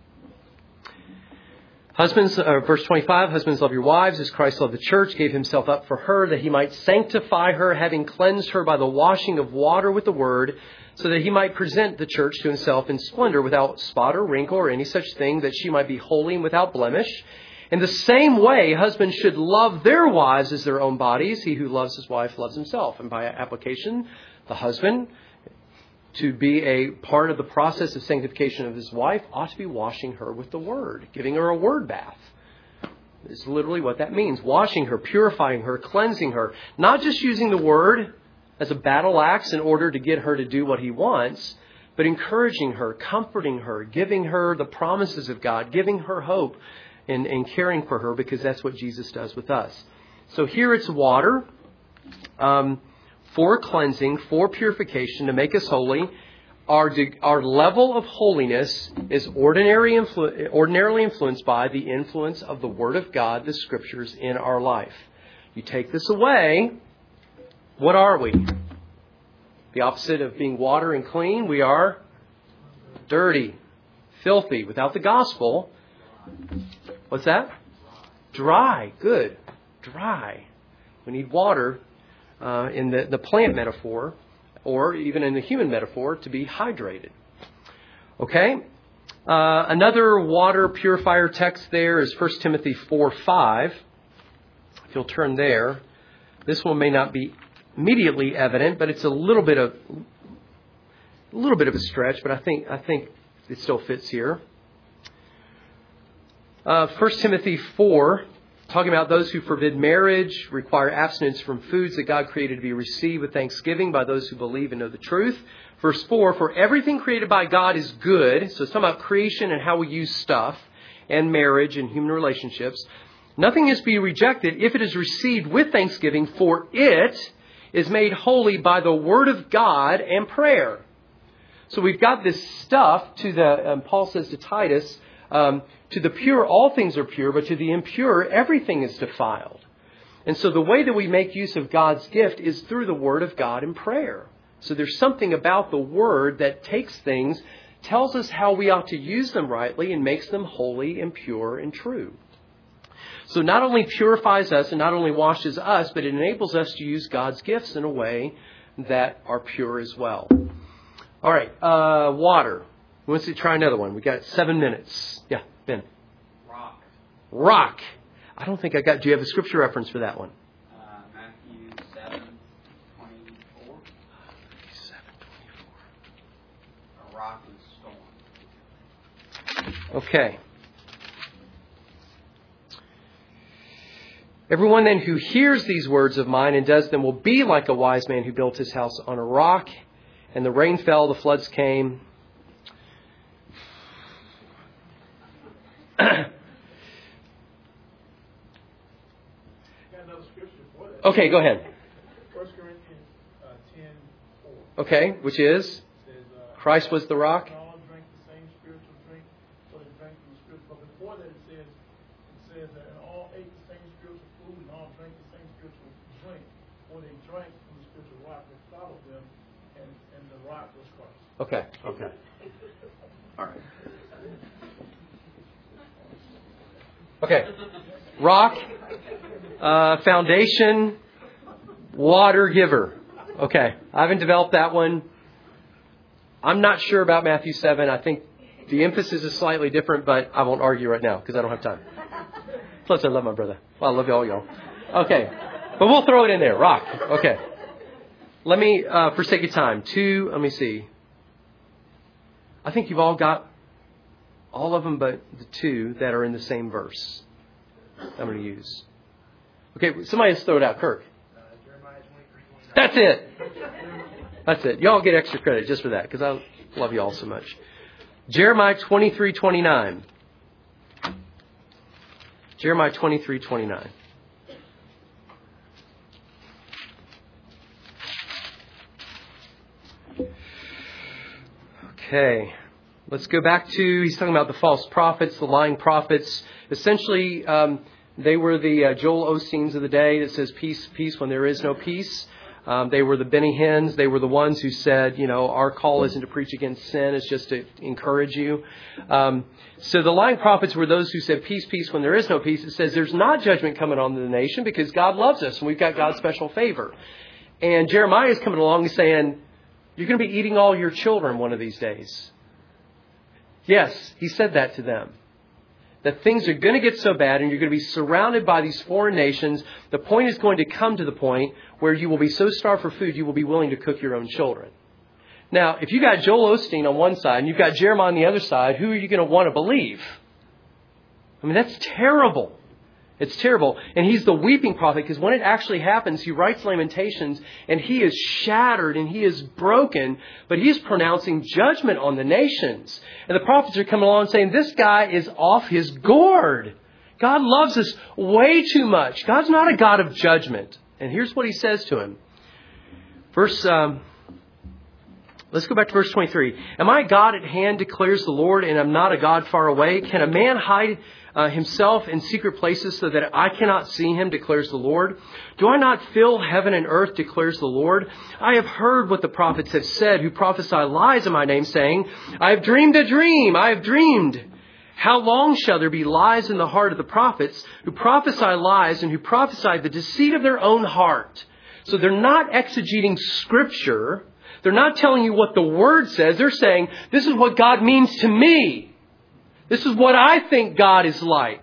A: Husbands, uh, verse twenty-five, husbands, love your wives as Christ loved the church, gave himself up for her, that he might sanctify her, having cleansed her by the washing of water with the word, so that he might present the church to himself in splendor, without spot or wrinkle or any such thing, that she might be holy and without blemish. In the same way, husbands should love their wives as their own bodies. He who loves his wife loves himself. And by application, the husband, to be a part of the process of sanctification of his wife, ought to be washing her with the word, giving her a word bath. Is literally what that means. Washing her, purifying her, cleansing her. Not just using the word as a battle axe in order to get her to do what he wants, but encouraging her, comforting her, giving her the promises of God, giving her hope, and, and caring for her, because that's what Jesus does with us. So here it's water. Um... for cleansing, for purification, to make us holy. Our, our level of holiness is ordinary influ- ordinarily influenced by the influence of the Word of God, the Scriptures, in our life. You take this away, what are we? The opposite of being water and clean, we are dirty, filthy. Without the gospel, what's that? Dry. Good. Dry. We need water. Uh, in the, the plant metaphor, or even in the human metaphor, to be hydrated. Okay? Uh, another water purifier text there is First Timothy four five. If you'll turn there. This one may not be immediately evident, but it's a little bit of a little bit of a stretch, but I think I think it still fits here. Uh, First Timothy four, talking about those who forbid marriage, require abstinence from foods that God created to be received with thanksgiving by those who believe and know the truth. Verse four, for everything created by God is good. So it's talking about creation and how we use stuff, and marriage and human relationships. Nothing is to be rejected if it is received with thanksgiving, for it is made holy by the word of God and prayer. So we've got this stuff to the, um, Paul says to Titus, um, to the pure, all things are pure, but to the impure, everything is defiled. And so the way that we make use of God's gift is through the Word of God and prayer. So there's something about the Word that takes things, tells us how we ought to use them rightly, and makes them holy and pure and true. So not only purifies us and not only washes us, but it enables us to use God's gifts in a way that are pure as well. All right, uh, water. Who wants to try another one? We got seven minutes. Yeah, Ben.
D: Rock.
A: Rock. I don't think I got. Do you have a scripture reference for that one?
D: Uh, Matthew seven twenty-four.
A: seven twenty-four.
D: A rock and stone.
A: Okay. Everyone then who hears these words of mine and does them will be like a wise man who built his house on a rock, and the rain fell, the floods came. Okay, go ahead.
B: First Corinthians uh, ten four.
A: Okay, which is?
B: Says, uh,
A: Christ was the rock.
B: all drank the same spiritual drink, so they drank from the spiritual. But before that, it says, it says that and all ate the same spiritual food and all drank the same spiritual drink, for they drank from the spiritual rock that followed them, and, and the rock was Christ.
A: Okay, okay. All right. Okay. Rock, uh, foundation, water giver. Okay. I haven't developed that one. I'm not sure about Matthew seven. I think the emphasis is slightly different, but I won't argue right now because I don't have time. Plus, I love my brother. Well, I love all y'all. Okay. But we'll throw it in there. Rock. Okay. Let me, uh, for sake of time, two, let me see. I think you've all got all of them but the two that are in the same verse I'm going to use. Okay, somebody else throw it out. Kirk.
B: Uh, Jeremiah twenty-three twenty-nine.
A: That's it. That's it. Y'all get extra credit just for that because I love you all so much. Jeremiah twenty-three twenty-nine. Jeremiah twenty-three twenty-nine. Okay. let's go back to, he's talking about the false prophets, the lying prophets. Essentially, um, they were the uh, Joel Osteens of the day that says peace, peace when there is no peace. Um, they were the Benny Hinns. They were the ones who said, you know, our call isn't to preach against sin. It's just to encourage you. Um, so the lying prophets were those who said peace, peace when there is no peace. It says there's not judgment coming on the nation because God loves us and we've got God's special favor. And Jeremiah is coming along and saying, you're going to be eating all your children one of these days. Yes, he said that to them. That things are going to get so bad and you're going to be surrounded by these foreign nations. The point is going to come to the point where you will be so starved for food, you will be willing to cook your own children. Now, if you got Joel Osteen on one side and you've got Jeremiah on the other side, who are you going to want to believe? I mean, that's terrible. It's terrible. And he's the weeping prophet because when it actually happens, he writes Lamentations and he is shattered and he is broken, but he's pronouncing judgment on the nations. And the prophets are coming along saying, this guy is off his gourd. God loves us way too much. God's not a God of judgment. And here's what he says to him. Verse, um, let's go back to verse twenty-three. Am I God at hand, declares the Lord, and am not a God far away? Can a man hide Uh, himself in secret places so that I cannot see him, declares the Lord? Do I not fill heaven and earth, declares the Lord? I have heard what the prophets have said, who prophesy lies in my name, saying, I have dreamed a dream, I have dreamed. How long shall there be lies in the heart of the prophets, who prophesy lies and who prophesy the deceit of their own heart? So they're not exegeting Scripture. They're not telling you what the Word says. They're saying, this is what God means to me. This is what I think God is like.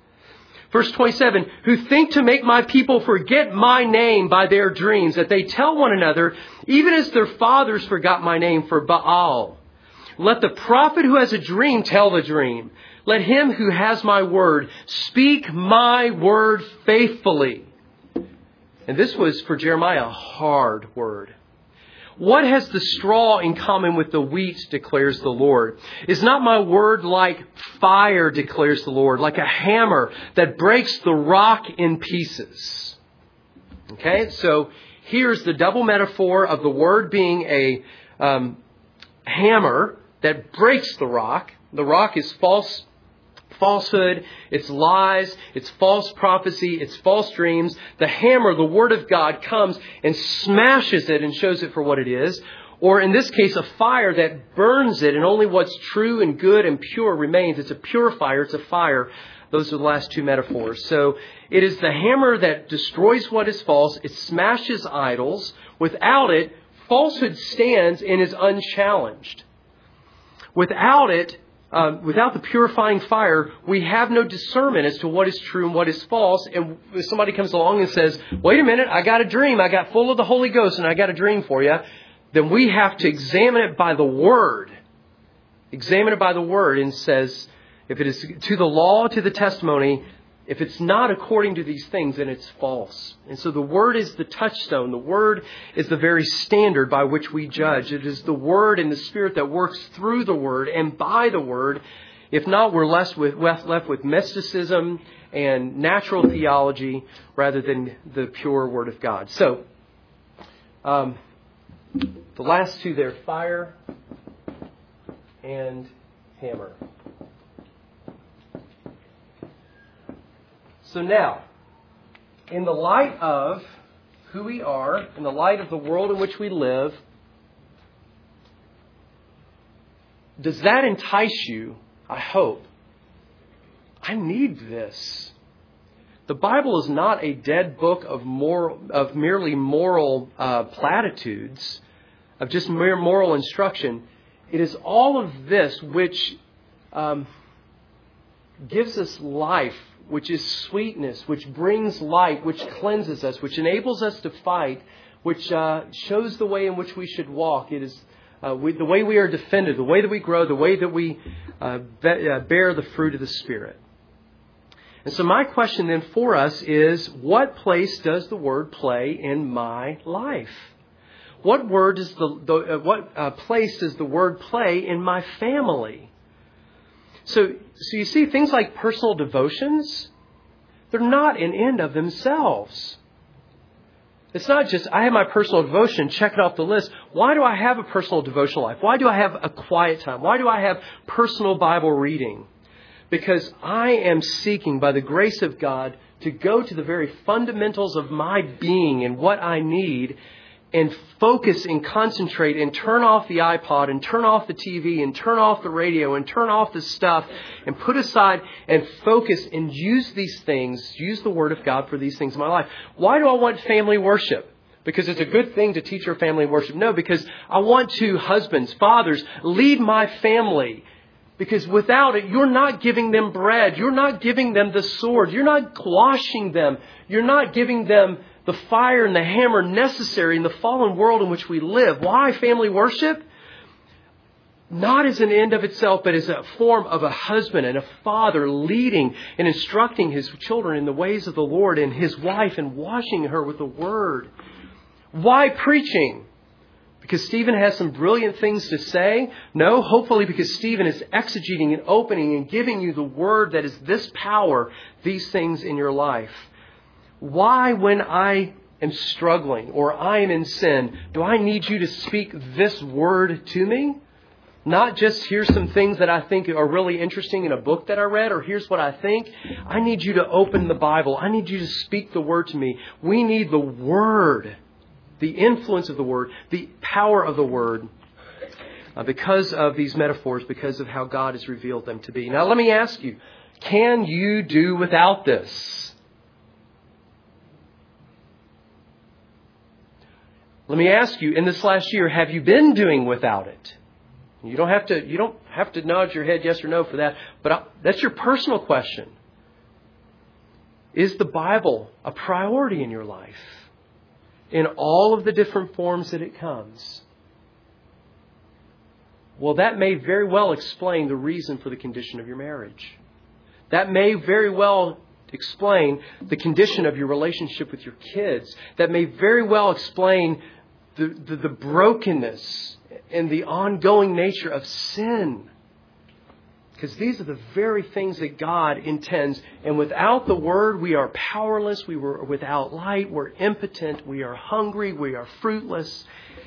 A: Verse twenty-seven, who think to make my people forget my name by their dreams, that they tell one another, even as their fathers forgot my name for Baal. Let the prophet who has a dream tell the dream. Let him who has my word speak my word faithfully. And this was for Jeremiah a hard word. What has the straw in common with the wheat, declares the Lord? Is not my word like fire, declares the Lord, like a hammer that breaks the rock in pieces? Okay, so here's the double metaphor of the word being a um, hammer that breaks the rock. The rock is false falsehood, it's lies, it's false prophecy, it's false dreams. The hammer, the Word of God, comes and smashes it and shows it for what it is. Or in this case, a fire that burns it and only what's true and good and pure remains. It's a purifier, it's a fire. Those are the last two metaphors. So it is the hammer that destroys what is false. It smashes idols. Without it, falsehood stands and is unchallenged. Without it, Um, without the purifying fire, we have no discernment as to what is true and what is false. And if somebody comes along and says, wait a minute, I got a dream. I got full of the Holy Ghost and I got a dream for you. Then we have to examine it by the Word. Examine it by the Word and says, if it is to the law, to the testimony, if it's not according to these things, then it's false. And so the Word is the touchstone. The Word is the very standard by which we judge. It is the Word and the Spirit that works through the Word and by the Word. If not, we're left with, left with mysticism and natural theology rather than the pure Word of God. So, um, the last two there, fire and hammer. So now, in the light of who we are, in the light of the world in which we live, does that entice you? I hope. I need this. The Bible is not a dead book of moral, of merely moral uh, platitudes, of just mere moral instruction. It is all of this which um, gives us life, which is sweetness, which brings light, which cleanses us, which enables us to fight, which uh, shows the way in which we should walk. It is uh, we, the way we are defended, the way that we grow, the way that we uh, be, uh, bear the fruit of the Spirit. And so my question then for us is, what place does the Word play in my life? What word does the, the uh, what uh, place does the Word play in my family? So, so you see, things like personal devotions, they're not an end of themselves. It's not just, I have my personal devotion, check it off the list. Why do I have a personal devotional life? Why do I have a quiet time? Why do I have personal Bible reading? Because I am seeking, by the grace of God, to go to the very fundamentals of my being and what I need, and focus and concentrate and turn off the iPod and turn off the T V and turn off the radio and turn off the stuff and put aside and focus and use these things, use the Word of God for these things in my life. Why do I want family worship? Because it's a good thing to teach your family worship? No, because I want to, husbands, fathers, lead my family. Because without it, you're not giving them bread. You're not giving them the sword. You're not washing them. You're not giving them the fire and the hammer necessary in the fallen world in which we live. Why family worship? Not as an end of itself, but as a form of a husband and a father leading and instructing his children in the ways of the Lord, and his wife and washing her with the Word. Why preaching? Because Stephen has some brilliant things to say? No, hopefully because Stephen is exegeting and opening and giving you the Word that is this power, these things in your life. Why, when I am struggling or I am in sin, do I need you to speak this word to me? Not just here's some things that I think are really interesting in a book that I read, or here's what I think. I need you to open the Bible. I need you to speak the Word to me. We need the Word, the influence of the Word, the power of the Word, uh, because of these metaphors, because of how God has revealed them to be. Now let me ask you, can you do without this? Let me ask you, in this last year, have you been doing without it? You don't have to, you don't have to nod your head yes or no for that, but I, that's your personal question. Is the Bible a priority in your life? In all of the different forms that it comes? Well, that may very well explain the reason for the condition of your marriage. That may very well explain the condition of your relationship with your kids. That may very well explain the, the, the brokenness and the ongoing nature of sin. Because these are the very things that God intends. And without the Word, we are powerless. We were without light. We're impotent. We are hungry. We are fruitless.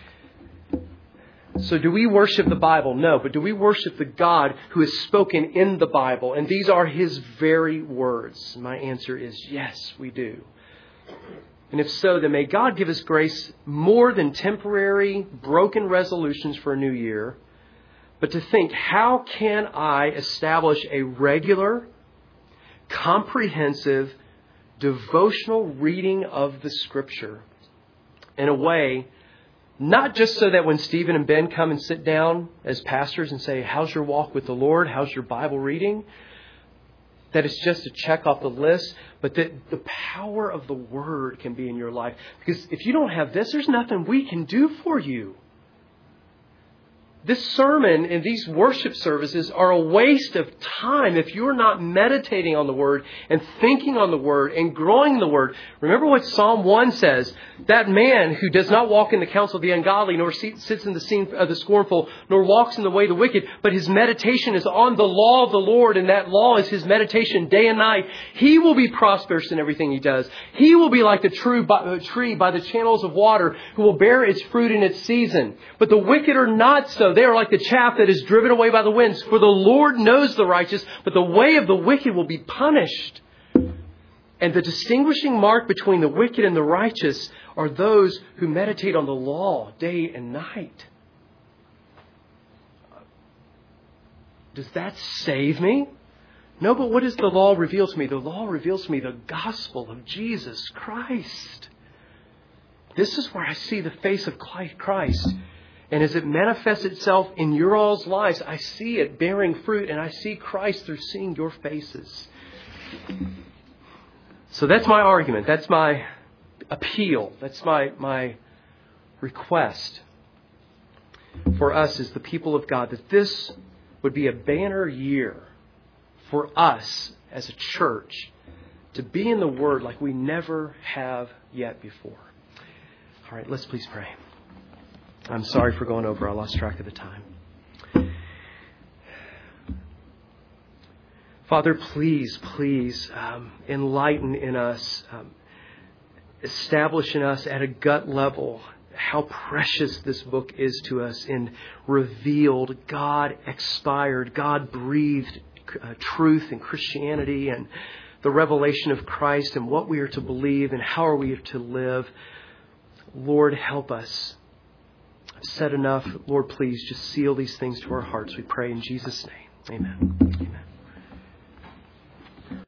A: So do we worship the Bible? No. But do we worship the God who is spoken in the Bible? And these are His very words. My answer is yes, we do. And if so, then may God give us grace more than temporary, broken resolutions for a new year, but to think, how can I establish a regular, comprehensive, devotional reading of the Scripture in a way, not just so that when Stephen and Ben come and sit down as pastors and say, how's your walk with the Lord? How's your Bible reading? That it's just to check off the list, but that the power of the Word can be in your life. Because if you don't have this, there's nothing we can do for you. This sermon and these worship services are a waste of time if you're not meditating on the Word and thinking on the Word and growing in the Word. Remember what Psalm one says, that man who does not walk in the counsel of the ungodly, nor sits in the seat of the scornful, nor walks in the way of the wicked, but his meditation is on the law of the Lord, and that law is his meditation day and night. He will be prosperous in everything he does. He will be like the true tree by the channels of water, who will bear its fruit in its season. But the wicked are not so. They are like the chaff that is driven away by the winds. For the Lord knows the righteous, but the way of the wicked will be punished. And the distinguishing mark between the wicked and the righteous are those who meditate on the law day and night. Does that save me? No, but what does the law reveal to me? The law reveals to me the gospel of Jesus Christ. This is where I see the face of Christ. And as it manifests itself in your all's lives, I see it bearing fruit, and I see Christ through seeing your faces. So that's my argument. That's my appeal. That's my, my request for us as the people of God, that this would be a banner year for us as a church to be in the Word like we never have yet before. All right, let's please pray. I'm sorry for going over. I lost track of the time. Father, please, please um, enlighten in us um, establish in us at a gut level how precious this book is to us in revealed, God-expired, God-breathed uh, truth in Christianity and the revelation of Christ and what we are to believe and how are we to live. Lord, help us. I've said enough. Lord, please just seal these things to our hearts. We pray in Jesus' name. Amen.